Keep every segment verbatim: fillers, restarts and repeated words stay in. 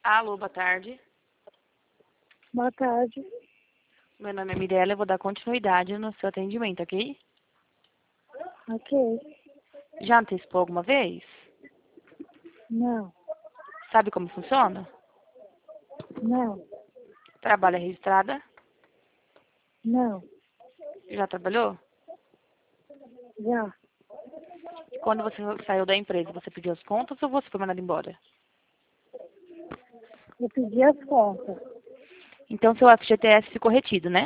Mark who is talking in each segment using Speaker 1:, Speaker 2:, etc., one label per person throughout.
Speaker 1: Alô, boa tarde.
Speaker 2: Boa tarde.
Speaker 1: Meu nome é Mirella, eu vou dar continuidade no seu atendimento, ok?
Speaker 2: Ok.
Speaker 1: Já antecipou alguma vez?
Speaker 2: Não.
Speaker 1: Sabe como funciona?
Speaker 2: Não.
Speaker 1: Trabalha registrada?
Speaker 2: Não.
Speaker 1: Já trabalhou?
Speaker 2: Já.
Speaker 1: Quando você saiu da empresa, você pediu as contas ou você foi mandado embora?
Speaker 2: Eu pedi as contas.
Speaker 1: Então seu F G T S ficou retido, né?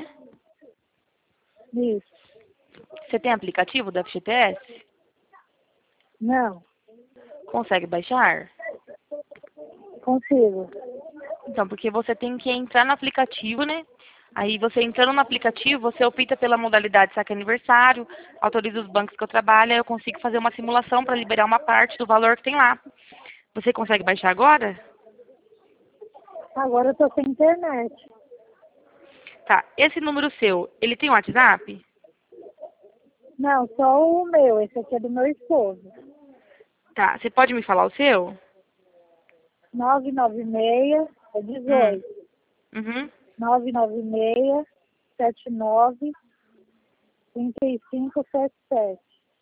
Speaker 2: Isso.
Speaker 1: Você tem aplicativo do F G T S?
Speaker 2: Não.
Speaker 1: Consegue baixar?
Speaker 2: Consigo.
Speaker 1: Então, porque você tem que entrar no aplicativo, né? Aí você entrando no aplicativo, você opta pela modalidade saque aniversário, autoriza os bancos que eu trabalho, aí eu consigo fazer uma simulação para liberar uma parte do valor que tem lá. Você consegue baixar agora?
Speaker 2: Agora eu tô sem internet.
Speaker 1: Tá. Esse número seu, ele tem WhatsApp?
Speaker 2: Não, só o meu. Esse aqui é do meu esposo.
Speaker 1: Tá. Você pode me falar o seu?
Speaker 2: nove nove seis é
Speaker 1: Hum.
Speaker 2: dezoito.
Speaker 1: Uhum.
Speaker 2: nove nove seis sete nove cinco cinco sete sete.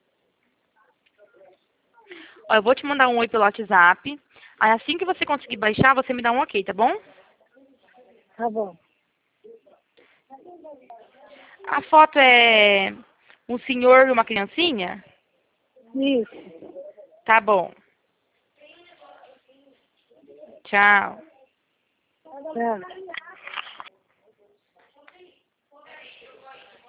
Speaker 1: Ó, eu vou te mandar um oi pelo WhatsApp. Aí assim que você conseguir baixar, você me dá um ok, tá bom?
Speaker 2: Tá bom.
Speaker 1: A foto é um senhor e uma criancinha?
Speaker 2: Isso.
Speaker 1: Tá bom. Tchau.
Speaker 2: Tá.